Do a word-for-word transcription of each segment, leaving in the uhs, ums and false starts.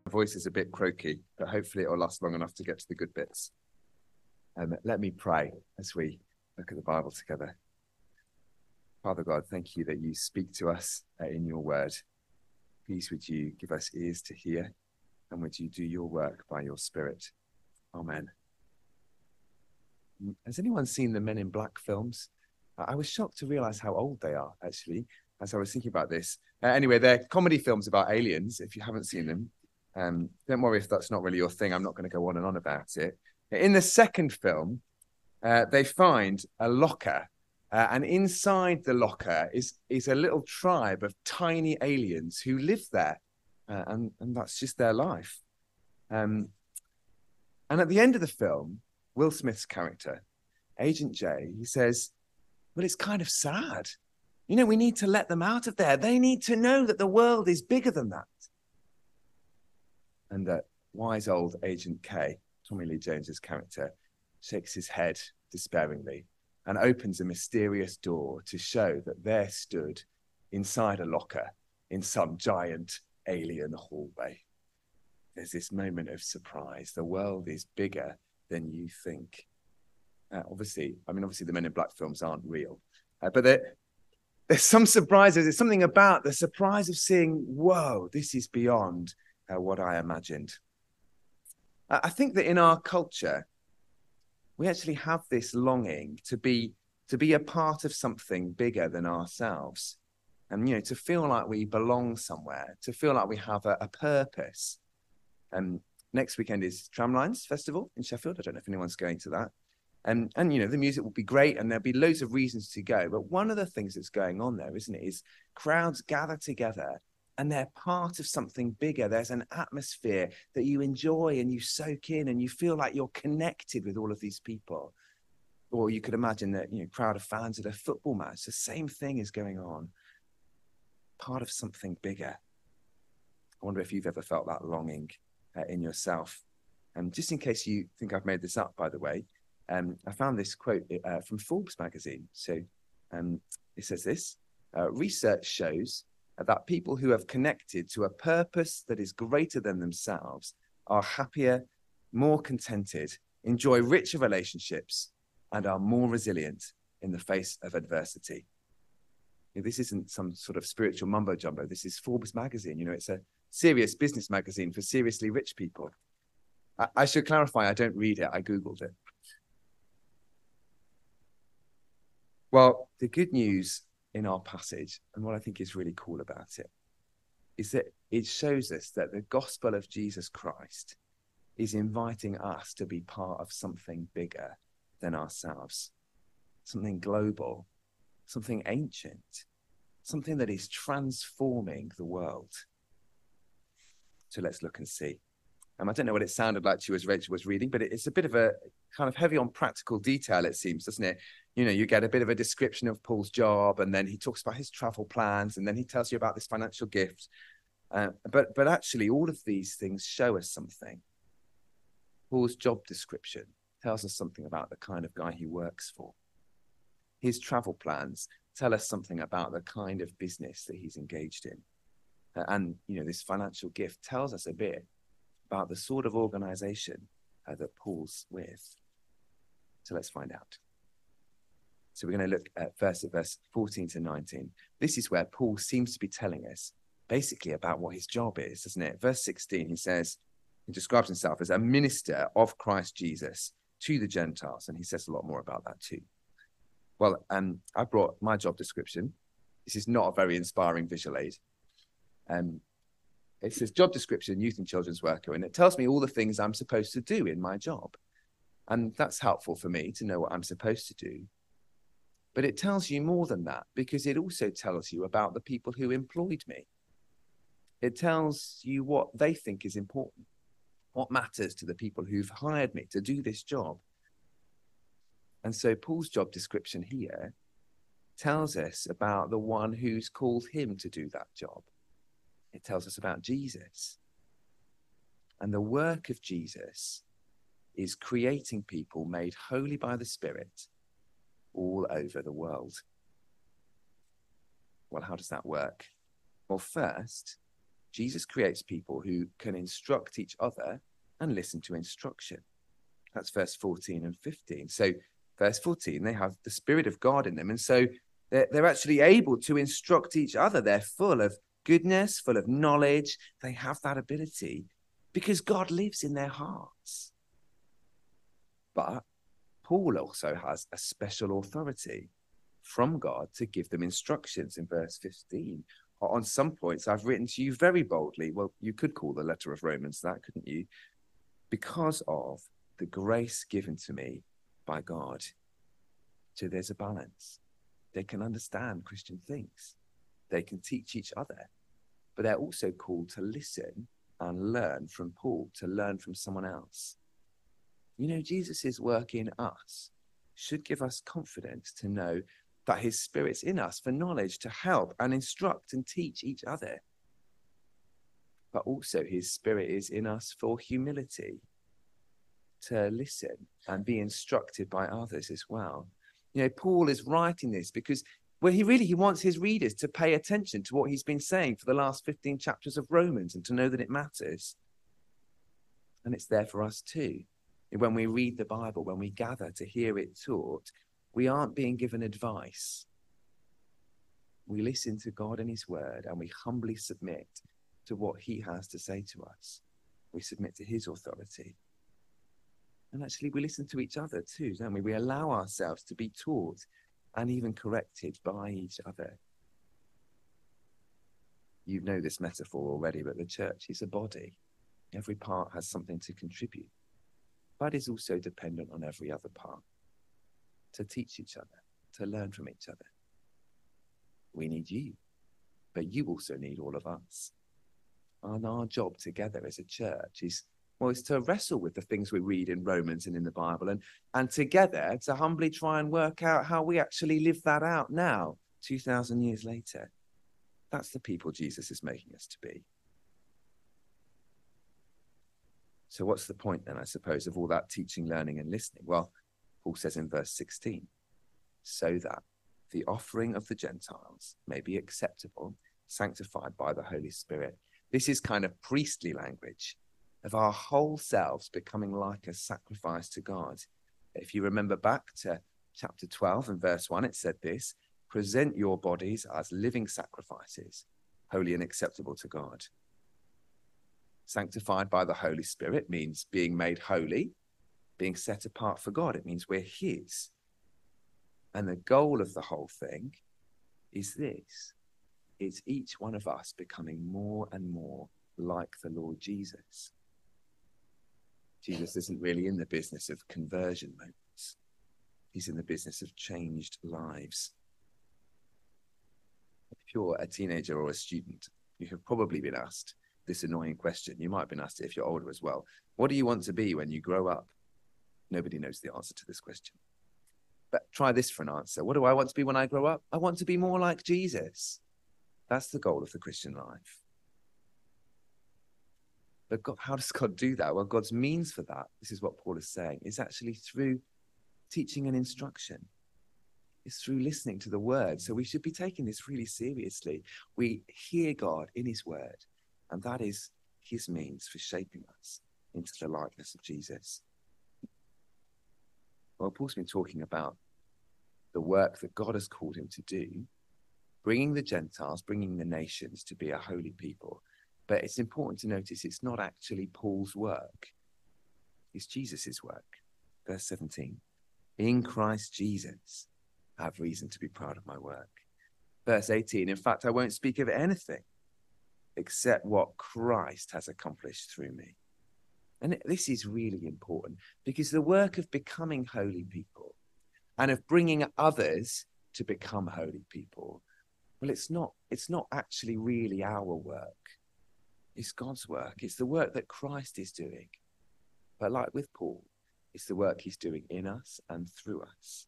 voice is a bit croaky, but hopefully it'll last long enough to get to the good bits. Um, let me pray as we look at the Bible together. Father God, thank you that you speak to us uh, in your word. Please would you give us ears to hear, and would you do your work by your Spirit. Amen. Has anyone seen the Men in Black films? I was shocked to realize how old they are, actually, as I was thinking about this. Uh, anyway, they're comedy films about aliens, if you haven't seen them. Um, don't worry if that's not really your thing. I'm not going to go on and on about it. In the second film, uh, they find a locker, uh, and inside the locker is, is a little tribe of tiny aliens who live there, uh, and, and that's just their life. Um, and at the end of the film, Will Smith's character, Agent J, he says, well, it's kind of sad. You know, we need to let them out of there. They need to know that the world is bigger than that. And that wise old Agent K, Tommy Lee Jones's character, shakes his head despairingly and opens a mysterious door to show that there stood inside a locker in some giant alien hallway. There's this moment of surprise. The world is bigger than you think. Uh, obviously, I mean, obviously the Men in Black films aren't real, uh, but there, there's some surprises. There's something about the surprise of seeing, whoa, this is beyond uh, what I imagined. Uh, I think that in our culture, we actually have this longing to be to be a part of something bigger than ourselves, and you know, to feel like we belong somewhere, to feel like we have a, a purpose. And um, next weekend is Tramlines Festival in Sheffield. I don't know if anyone's going to that. And, and, you know, the music will be great and there'll be loads of reasons to go. But one of the things that's going on there, isn't it, is crowds gather together and they're part of something bigger. There's an atmosphere that you enjoy and you soak in and you feel like you're connected with all of these people. Or you could imagine that, you know, crowd of fans at a football match, the same thing is going on. Part of something bigger. I wonder if you've ever felt that longing uh, in yourself. And um, just in case you think I've made this up, by the way, Um, I found this quote uh, from Forbes magazine. So um, it says this, uh, research shows that people who have connected to a purpose that is greater than themselves are happier, more contented, enjoy richer relationships, and are more resilient in the face of adversity. You know, this isn't some sort of spiritual mumbo jumbo. This is Forbes magazine. You know, it's a serious business magazine for seriously rich people. I, I should clarify, I don't read it. I Googled it. Well, the good news in our passage, and what I think is really cool about it, is that it shows us that the gospel of Jesus Christ is inviting us to be part of something bigger than ourselves, something global, something ancient, something that is transforming the world. So let's look and see. Um, I don't know what it sounded like to you as Rachel was reading, but it's a bit of a kind of heavy on practical detail, it seems, doesn't it? You know, you get a bit of a description of Paul's job, and then he talks about his travel plans, and then he tells you about this financial gift. Uh, but, but actually, all of these things show us something. Paul's job description tells us something about the kind of guy he works for. His travel plans tell us something about the kind of business that he's engaged in. Uh, and, you know, this financial gift tells us a bit about the sort of organization uh, that Paul's with. So let's find out. So we're going to look at first at verse fourteen to nineteen. This is where Paul seems to be telling us basically about what his job is, doesn't it? Verse sixteen, he says, he describes himself as a minister of Christ Jesus to the Gentiles. And he says a lot more about that too. Well, um, I brought my job description. This is not a very inspiring visual aid. Um, It says job description, youth and children's worker, and it tells me all the things I'm supposed to do in my job. And that's helpful for me to know what I'm supposed to do. But it tells you more than that, because it also tells you about the people who employed me. It tells you what they think is important, what matters to the people who've hired me to do this job. And so Paul's job description here tells us about the one who's called him to do that job. It tells us about Jesus. And the work of Jesus is creating people made holy by the Spirit all over the world. Well, how does that work? Well, first, Jesus creates people who can instruct each other and listen to instruction. That's verse fourteen and fifteen. So verse fourteen, they have the Spirit of God in them. And so they're, they're actually able to instruct each other. They're full of goodness, full of knowledge. They have that ability because God lives in their hearts. But Paul also has a special authority from God to give them instructions in verse fifteen. On some points, I've written to you very boldly. Well, you could call the letter of Romans that, couldn't you? Because of the grace given to me by God. So there's a balance. They can understand Christian things. They can teach each other. But they're also called to listen and learn from Paul, to learn from someone else. You know, Jesus' work in us should give us confidence to know that his Spirit's in us for knowledge, to help and instruct and teach each other. But also his Spirit is in us for humility, to listen and be instructed by others as well. You know, Paul is writing this because, well, he really, he wants his readers to pay attention to what he's been saying for the last fifteen chapters of Romans and to know that it matters. And it's there for us too. When we read the Bible, when we gather to hear it taught, we aren't being given advice. We listen to God and his word, and we humbly submit to what he has to say to us. We submit to his authority. And actually, we listen to each other too, don't we? We allow ourselves to be taught and even corrected by each other. You know this metaphor already, but the church is a body. Every part has something to contribute, but is also dependent on every other part to teach each other, to learn from each other. We need you, but you also need all of us. And our job together as a church is, well, is to wrestle with the things we read in Romans and in the Bible, and, and together to humbly try and work out how we actually live that out now, two thousand years later. That's the people Jesus is making us to be. So what's the point then, I suppose, of all that teaching, learning, and listening? Well, Paul says in verse sixteen, so that the offering of the Gentiles may be acceptable, sanctified by the Holy Spirit. This is kind of priestly language of our whole selves becoming like a sacrifice to God. If you remember back to chapter twelve and verse one, it said this: present your bodies as living sacrifices, holy and acceptable to God. Sanctified by the Holy Spirit means being made holy, being set apart for God. It means we're his. And the goal of the whole thing is this: it's each one of us becoming more and more like the Lord Jesus. Jesus isn't really in the business of conversion moments. He's in the business of changed lives. If you're a teenager or a student, you have probably been asked this annoying question. You might have been asked it if you're older as well. What do you want to be when you grow up? Nobody knows the answer to this question. But try this for an answer. What do I want to be when I grow up? I want to be more like Jesus. That's the goal of the Christian life. But God, how does God do that? Well, God's means for that, this is what Paul is saying, is actually through teaching and instruction. It's through listening to the word. So we should be taking this really seriously. We hear God in his word, and that is his means for shaping us into the likeness of Jesus. Well, Paul's been talking about the work that God has called him to do, bringing the Gentiles, bringing the nations to be a holy people. But it's important to notice it's not actually Paul's work. It's Jesus's work. Verse seventeen, in Christ Jesus, I have reason to be proud of my work. Verse eighteen, in fact, I won't speak of anything except what Christ has accomplished through me. And this is really important because the work of becoming holy people and of bringing others to become holy people, well, it's not, it's not actually really our work. It's God's work. It's the work that Christ is doing. But like with Paul, it's the work he's doing in us and through us.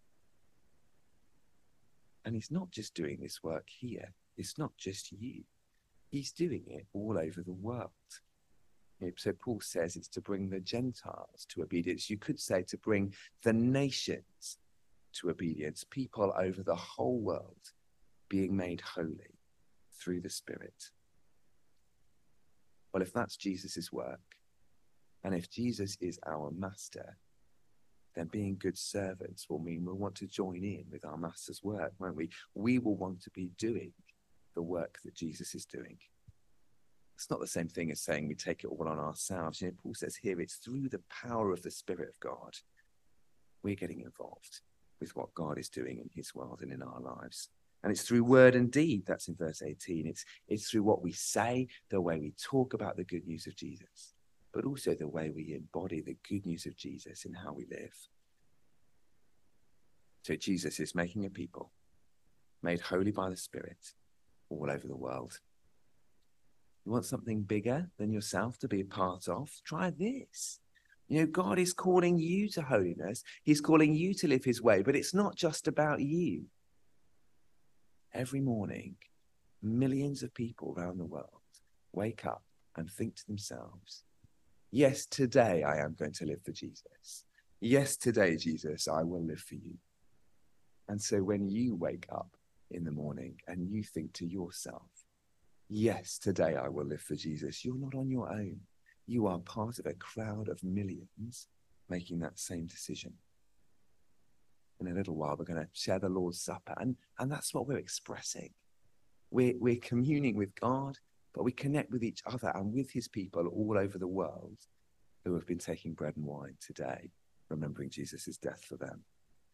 And he's not just doing this work here. It's not just you. He's doing it all over the world. So Paul says it's to bring the Gentiles to obedience. You could say to bring the nations to obedience, people over the whole world being made holy through the Spirit. Well, if that's Jesus's work, and if Jesus is our master, then being good servants will mean we'll want to join in with our master's work, won't we? We will want to be doing the work that Jesus is doing. It's not the same thing as saying we take it all on ourselves. You know, Paul says here, it's through the power of the Spirit of God we're getting involved with what God is doing in his world and in our lives. And it's through word and deed. That's in verse eighteen. It's, it's through what we say, the way we talk about the good news of Jesus, but also the way we embody the good news of Jesus in how we live. So Jesus is making a people made holy by the Spirit all over the world. You want something bigger than yourself to be a part of? Try this. You know, God is calling you to holiness. He's calling you to live his way, but it's not just about you. Every morning, millions of people around the world wake up and think to themselves, yes, today I am going to live for Jesus. Yes, today, Jesus, I will live for you. And so when you wake up in the morning and you think to yourself, yes, today I will live for Jesus, you're not on your own. You are part of a crowd of millions making that same decision. In a little while, we're going to share the Lord's Supper, and, and that's what we're expressing. We're, we're communing with God, but we connect with each other and with his people all over the world who have been taking bread and wine today, remembering Jesus' death for them.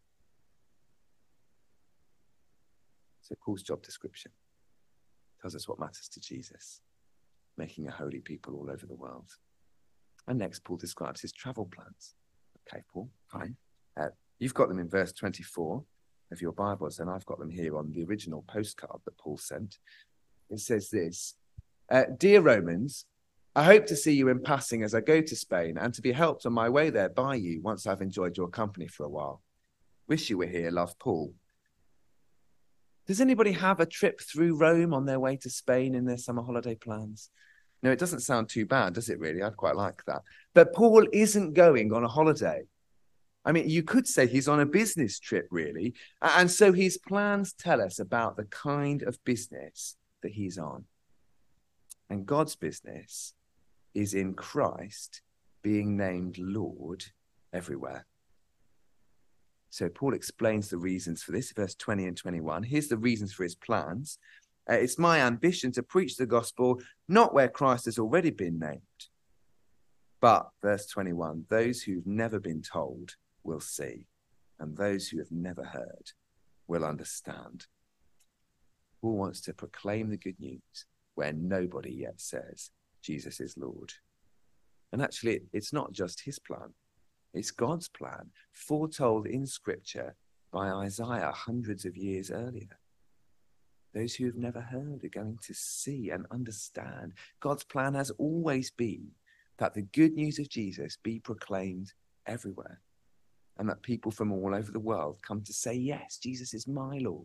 So Paul's job description tells us what matters to Jesus, making a holy people all over the world. And next, Paul describes his travel plans. Okay, Paul, fine. Uh, you've got them in verse twenty-four of your Bibles, and I've got them here on the original postcard that Paul sent. It says this, uh, Dear Romans, I hope to see you in passing as I go to Spain and to be helped on my way there by you once I've enjoyed your company for a while. Wish you were here, love, Paul. Does anybody have a trip through Rome on their way to Spain in their summer holiday plans? No, it doesn't sound too bad, does it really? I'd quite like that. But Paul isn't going on a holiday. I mean, you could say he's on a business trip, really. And so his plans tell us about the kind of business that he's on. And God's business is in Christ being named Lord everywhere. So Paul explains the reasons for this, verse twenty and twenty-one. Here's the reasons for his plans. Uh, it's my ambition to preach the gospel, not where Christ has already been named. But, verse twenty-one, those who've never been told will see, and those who have never heard will understand. Paul wants to proclaim the good news where nobody yet says Jesus is Lord. And actually, it's not just his plan. It's God's plan, foretold in Scripture by Isaiah hundreds of years earlier. Those who have never heard are going to see and understand. God's plan has always been that the good news of Jesus be proclaimed everywhere, and that people from all over the world come to say, yes, Jesus is my Lord.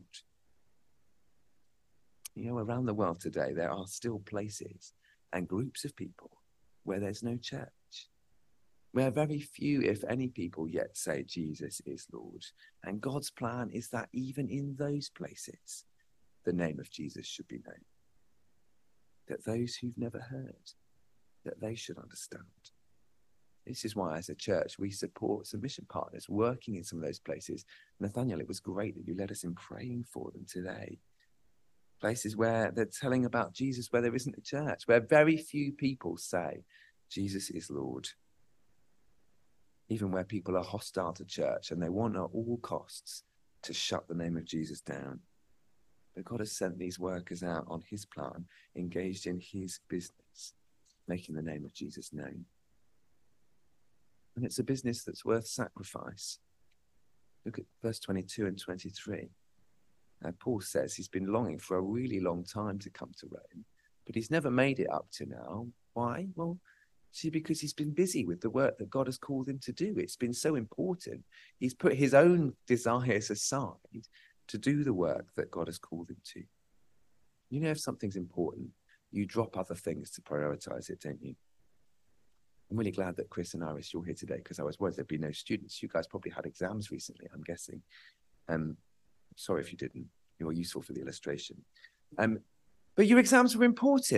You know, around the world today, there are still places and groups of people where there's no church, where very few, if any, people yet say Jesus is Lord. And God's plan is that even in those places, the name of Jesus should be known. That those who've never heard, that they should understand. This is why, as a church, we support some mission partners working in some of those places. Nathaniel, it was great that you led us in praying for them today. Places where they're telling about Jesus, where there isn't a church, where very few people say Jesus is Lord. Even where people are hostile to church and they want at all costs to shut the name of Jesus down. But God has sent these workers out on his plan, engaged in his business, making the name of Jesus known. And it's a business that's worth sacrifice. Look at verse twenty-two and twenty-three. Uh, Paul says he's been longing for a really long time to come to Rome, but he's never made it up to now. Why? Well, see, because he's been busy with the work that God has called him to do. It's been so important. He's put his own desires aside to do the work that God has called him to. You know, if something's important, you drop other things to prioritize it, don't you? I'm really glad that Chris and Iris, you're here today, because I was worried there'd be no students. You guys probably had exams recently, I'm guessing. Um, sorry if you didn't. You're useful for the illustration. Um, but your exams were important.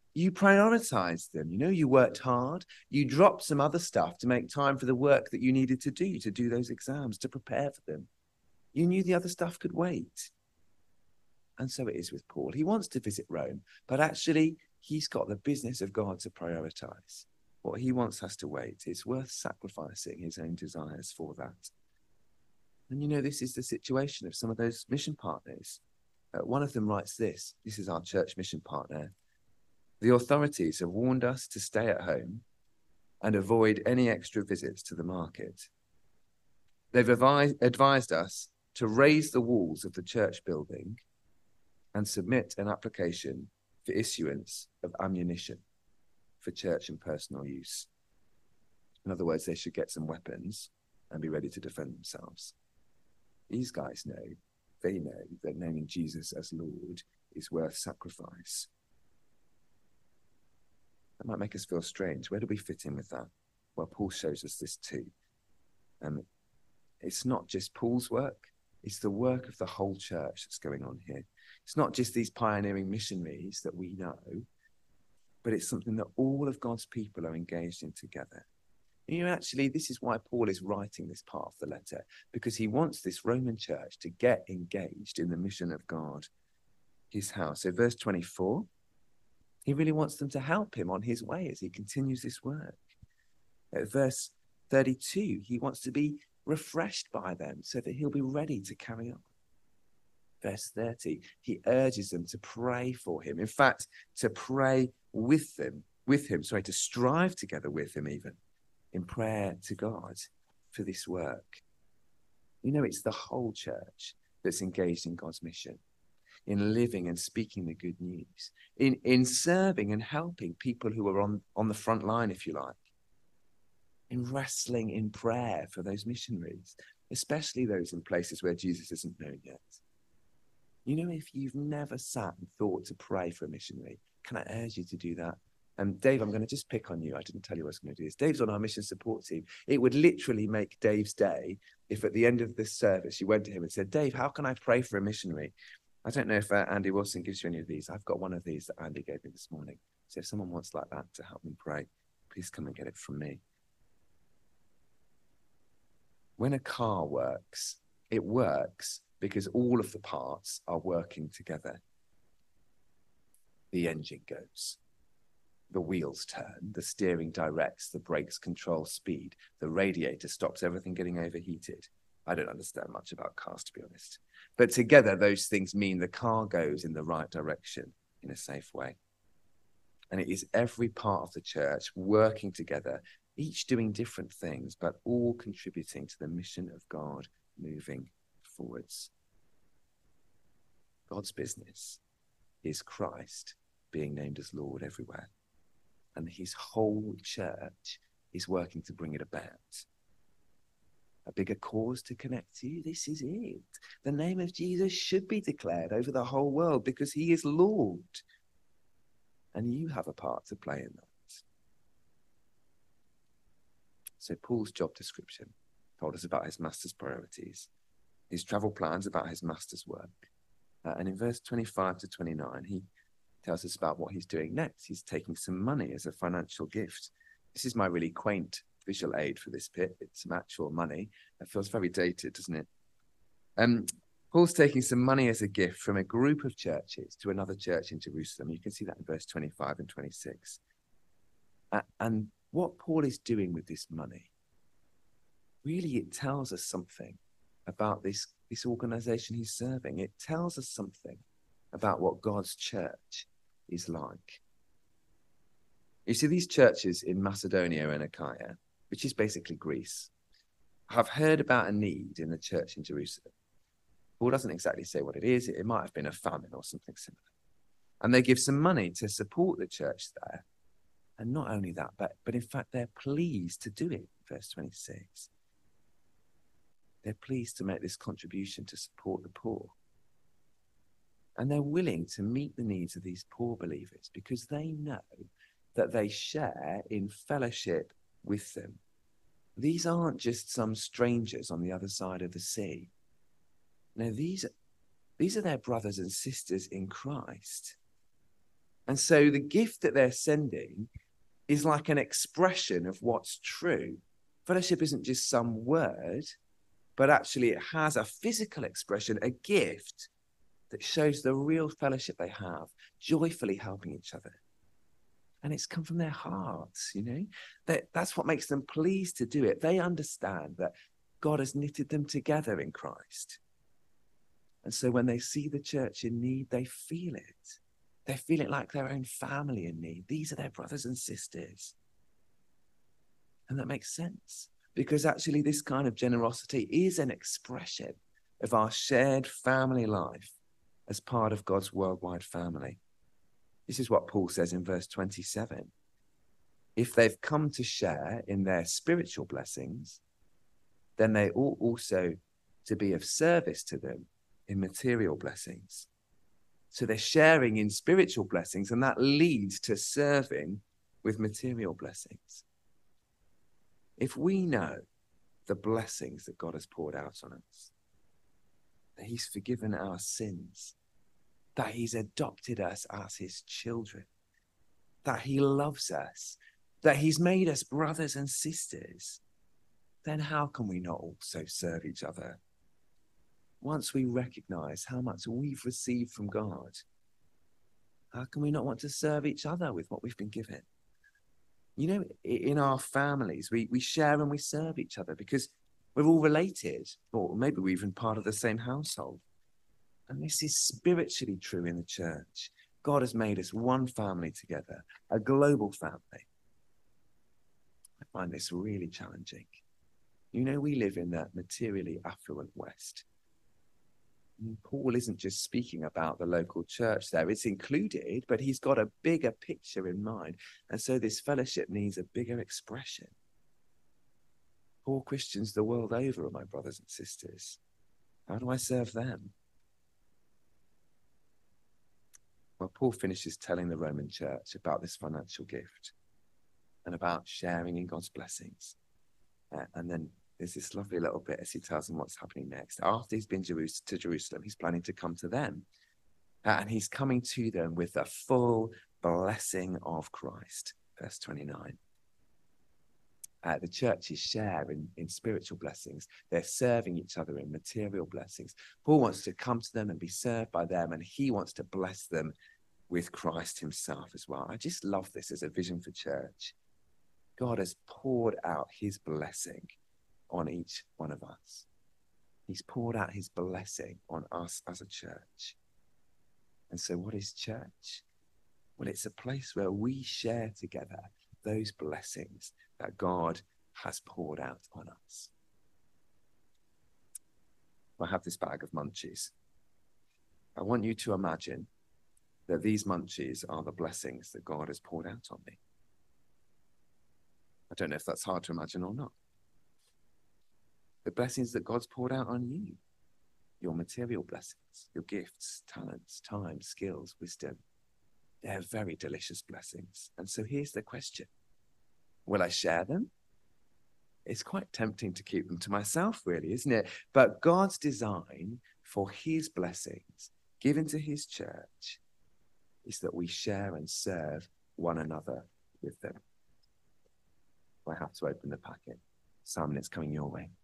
You prioritized them. You know, you worked hard. You dropped some other stuff to make time for the work that you needed to do, to do those exams, to prepare for them. You knew the other stuff could wait. And so it is with Paul. He wants to visit Rome, but actually he's got the business of God to prioritize. What he wants has to wait. It's worth sacrificing his own desires for that. And you know, this is the situation of some of those mission partners. Uh, one of them writes this. This is our church mission partner. The authorities have warned us to stay at home and avoid any extra visits to the market. They've advised, advised us to raise the walls of the church building and submit an application for issuance of ammunition for church and personal use. In other words, they should get some weapons and be ready to defend themselves. These guys know, they know that naming Jesus as Lord is worth sacrifice. That might make us feel strange. Where do we fit in with that? Well, Paul shows us this too. Um, it's not just Paul's work, it's the work of the whole church that's going on here. It's not just these pioneering missionaries that we know, but it's something that all of God's people are engaged in together. You know, actually, this is why Paul is writing this part of the letter, because he wants this Roman church to get engaged in the mission of God, his house. So verse twenty-four, he really wants them to help him on his way as he continues this work. At verse thirty-two, he wants to be refreshed by them so that he'll be ready to carry on. Verse thirty, he urges them to pray for him. In fact, to pray with them, with him, sorry, to strive together with him even in prayer to God for this work. You know, it's the whole church that's engaged in God's mission, in living and speaking the good news, in, in serving and helping people who are on, on the front line, if you like, in wrestling in prayer for those missionaries, especially those in places where Jesus isn't known yet. You know, if you've never sat and thought to pray for a missionary, can I urge you to do that? And um, Dave, I'm going to just pick on you. I didn't tell you I was going to do this. Dave's on our mission support team. It would literally make Dave's day if at the end of this service you went to him and said, Dave, how can I pray for a missionary? I don't know if uh, Andy Wilson gives you any of these. I've got one of these that Andy gave me this morning. So if someone wants like that to help me pray, please come and get it from me. When a car works, it works because all of the parts are working together. The engine goes. The wheels turn, the steering directs, the brakes control speed, the radiator stops everything getting overheated. I don't understand much about cars, to be honest. But together, those things mean the car goes in the right direction in a safe way. And it is every part of the church working together, each doing different things, but all contributing to the mission of God moving forwards. God's business is Christ being named as Lord everywhere. And his whole church is working to bring it about. A bigger cause to connect to, this is it. The name of Jesus should be declared over the whole world because he is Lord. And you have a part to play in that. So Paul's job description told us about his master's priorities, his travel plans about his master's work. Uh, and in verse twenty-five to twenty-nine, he tells us about what he's doing next. He's taking some money as a financial gift. This is my really quaint visual aid for this bit. It's some actual money. It feels very dated, doesn't it? Um, Paul's taking some money as a gift from a group of churches to another church in Jerusalem. You can see that in verse twenty-five and twenty-six. Uh, and what Paul is doing with this money, really it tells us something about this, this organization he's serving. It tells us something about what God's church is like. You see, these churches in Macedonia and Achaia, which is basically Greece, have heard about a need in the church in Jerusalem. Paul doesn't exactly say what it is. It, it might have been a famine or something similar. And they give some money to support the church there. And not only that, but, but in fact, they're pleased to do it, verse twenty-six. They're pleased to make this contribution to support the poor. And they're willing to meet the needs of these poor believers because they know that they share in fellowship with them. These aren't just some strangers on the other side of the sea. No, these, these are their brothers and sisters in Christ. And so the gift that they're sending is like an expression of what's true. Fellowship isn't just some word, but actually it has a physical expression, a gift that shows the real fellowship they have, joyfully helping each other. And it's come from their hearts, you know, that that's what makes them pleased to do it. They understand that God has knitted them together in Christ. And so when they see the church in need, they feel it. They feel it like their own family in need. These are their brothers and sisters. And that makes sense, because actually this kind of generosity is an expression of our shared family life as part of God's worldwide family. This is what Paul says in verse twenty-seven. If they've come to share in their spiritual blessings, then they ought also to be of service to them in material blessings. So they're sharing in spiritual blessings, and that leads to serving with material blessings. If we know the blessings that God has poured out on us, that he's forgiven our sins, that he's adopted us as his children, that he loves us, that he's made us brothers and sisters, then how can we not also serve each other? Once we recognize how much we've received from God, how can we not want to serve each other with what we've been given? You know, in our families, we, we share and we serve each other because we're all related, or maybe we're even part of the same household. And this is spiritually true in the church. God has made us one family together, a global family. I find this really challenging. You know, we live in that materially affluent West. And Paul isn't just speaking about the local church there. It's included, but he's got a bigger picture in mind. And so this fellowship needs a bigger expression. Poor Christians the world over are my brothers and sisters. How do I serve them? Well, Paul finishes telling the Roman church about this financial gift and about sharing in God's blessings. Uh, and then there's this lovely little bit as he tells them what's happening next. After he's been Jerus- to Jerusalem, he's planning to come to them. Uh, and he's coming to them with the full blessing of Christ. Verse twenty-nine. Uh, the churches share in, in spiritual blessings. They're serving each other in material blessings. Paul wants to come to them and be served by them, and he wants to bless them with Christ himself as well. I just love this as a vision for church. God has poured out his blessing on each one of us. He's poured out his blessing on us as a church. And so what is church? Well, it's a place where we share together those blessings that God has poured out on us. I have this bag of munchies. I want you to imagine that these munchies are the blessings that God has poured out on me. I don't know if that's hard to imagine or not. The blessings that God's poured out on you, your material blessings, your gifts, talents, time, skills, wisdom, they're very delicious blessings. And so here's the question. Will I share them? It's quite tempting to keep them to myself, really, isn't it? But God's design for his blessings given to his church is that we share and serve one another with them. I have to open the packet. Simon, it's coming your way.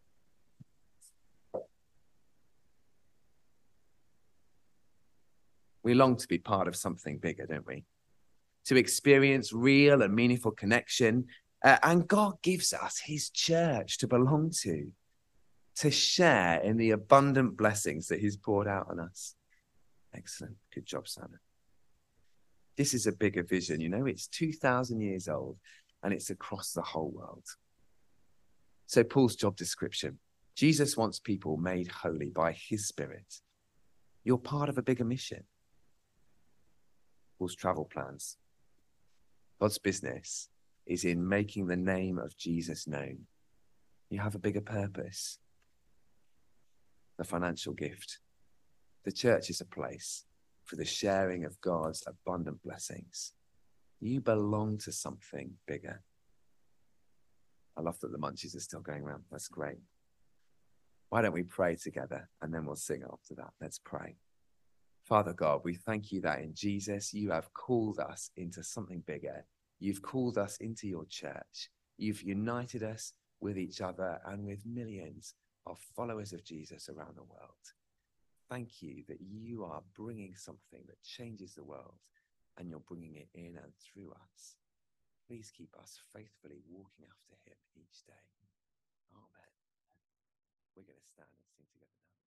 We long to be part of something bigger, don't we? To experience real and meaningful connection. Uh, and God gives us his church to belong to, to share in the abundant blessings that he's poured out on us. Excellent. Good job, Simon. This is a bigger vision, you know, it's two thousand years old and it's across the whole world. So Paul's job description, Jesus wants people made holy by his Spirit. You're part of a bigger mission. Paul's travel plans. God's business is in making the name of Jesus known. You have a bigger purpose. The financial gift. The church is a place for the sharing of God's abundant blessings. You belong to something bigger. I love that the munchies are still going around. That's great. Why don't we pray together and then we'll sing after that. Let's pray. Father God, we thank you that in Jesus, you have called us into something bigger. You've called us into your church. You've united us with each other and with millions of followers of Jesus around the world. Thank you that you are bringing something that changes the world, and you're bringing it in and through us. Please keep us faithfully walking after him each day. Amen. We're going to stand and sing together now.